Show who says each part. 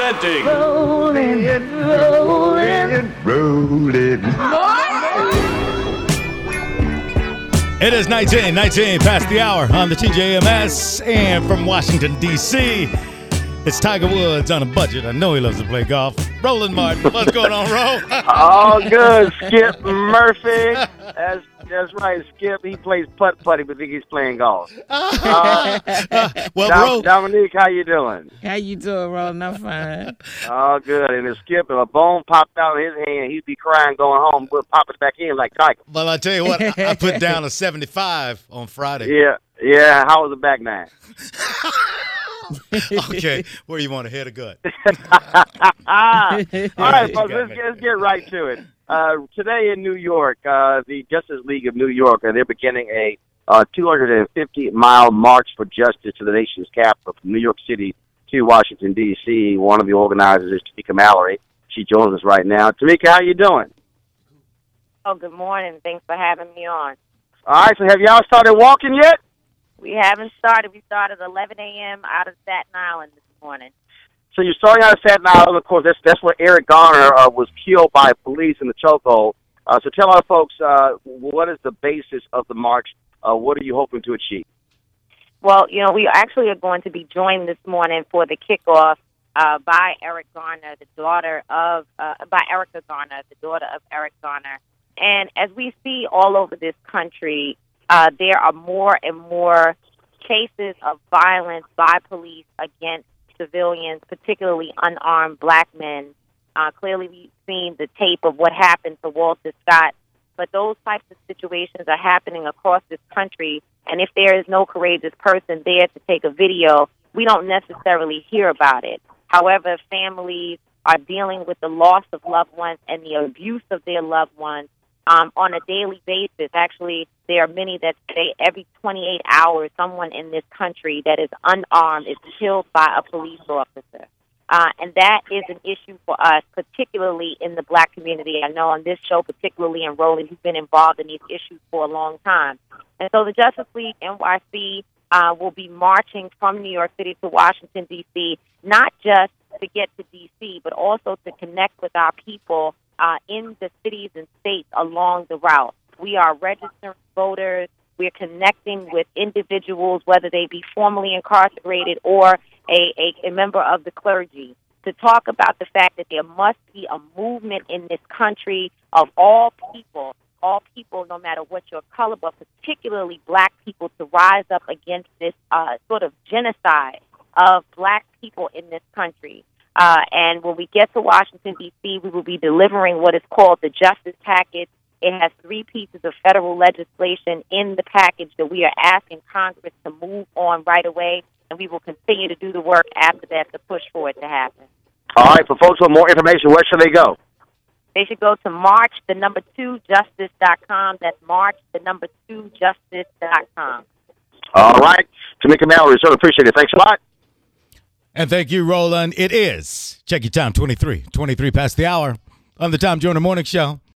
Speaker 1: Presenting.
Speaker 2: Rolling, rolling, rolling.
Speaker 3: It is 19 past the hour on the TJMS, and from Washington, D.C., it's Tiger Woods on a budget. I know he loves to play golf. Roland Martin, what's going on, Ro?
Speaker 4: All good, Skip Murphy. That's right, Skip. He plays putt-putty, but think he's playing golf.
Speaker 3: Ro.
Speaker 4: Dominique, how you doing?
Speaker 2: How you doing, Roland? I'm fine.
Speaker 4: All good. And if Skip, if a bone popped out of his hand, he'd be crying going home. We'll pop it back in like Tiger.
Speaker 3: Well, I tell you what, I put down a 75 on Friday.
Speaker 4: Yeah. How was the back nine?
Speaker 3: Okay, where you want to hit a gut?
Speaker 4: All right, folks, let's get right to it. Today in New York, the Justice League of New York, they're beginning a 250-mile march for justice to the nation's capital, from New York City to Washington, D.C. One of the organizers is Tamika Mallory. She joins us right now. Tamika, how you doing?
Speaker 5: Oh, good morning. Thanks for having me on.
Speaker 4: All right, so have y'all started walking yet?
Speaker 5: We haven't started. We started 11 a.m. out of Staten Island this morning.
Speaker 4: So you're starting out of Staten Island, of course. That's where Eric Garner was killed by police in the chokehold. So tell our folks, what is the basis of the march? What are you hoping to achieve?
Speaker 5: Well, we actually are going to be joined this morning for the kickoff by Eric Garner, by Erica Garner, the daughter of Eric Garner. And as we see all over this country, there are more and more cases of violence by police against civilians, particularly unarmed black men. Clearly, we've seen the tape of what happened to Walter Scott, but those types of situations are happening across this country, and if there is no courageous person there to take a video, we don't necessarily hear about it. However, families are dealing with the loss of loved ones and the abuse of their loved ones on a daily basis. Actually, there are many that say every 28 hours, someone in this country that is unarmed is killed by a police officer. And that is an issue for us, particularly in the black community. I know on this show, particularly in Roland, who's been involved in these issues for a long time. And so the Justice League NYC will be marching from New York City to Washington, D.C., not just to get to D.C., but also to connect with our people in the cities and states along the route. We are registered voters. We're connecting with individuals, whether they be formerly incarcerated or a member of the clergy, to talk about the fact that there must be a movement in this country of all people, no matter what your color, but particularly black people, to rise up against this sort of genocide of black people in this country. And when we get to Washington, D.C., we will be delivering what is called the Justice Package. It has 3 pieces of federal legislation in the package that we are asking Congress to move on right away, and we will continue to do the work after that to push for it to happen.
Speaker 4: All right, for folks with more information, where should they go?
Speaker 5: They should go to march2justice.com. That's march2justice.com.
Speaker 4: All right. Tamika Mallory, so appreciate it. Thanks a lot.
Speaker 3: And thank you, Roland. It is, check your time, 23 past the hour on the Tom Joyner Morning Show.